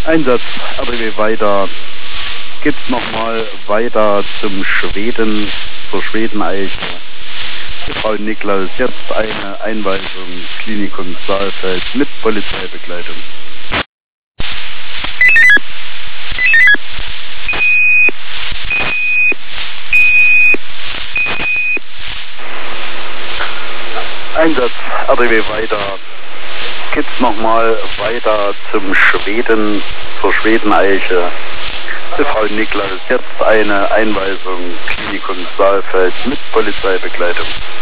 Einsatz RDW weiter. Geht's nochmal weiter zum Schweden, zur Schwedeneiche. Frau Niklas, jetzt eine Einweisung Klinikum Saalfeld mit Polizeibegleitung. Einsatz RDW weiter. Geht's nochmal weiter zum Schweden, zur Schwedeneiche. Frau Niklas, jetzt eine Einweisung Klinikum Saalfeld mit Polizeibegleitung.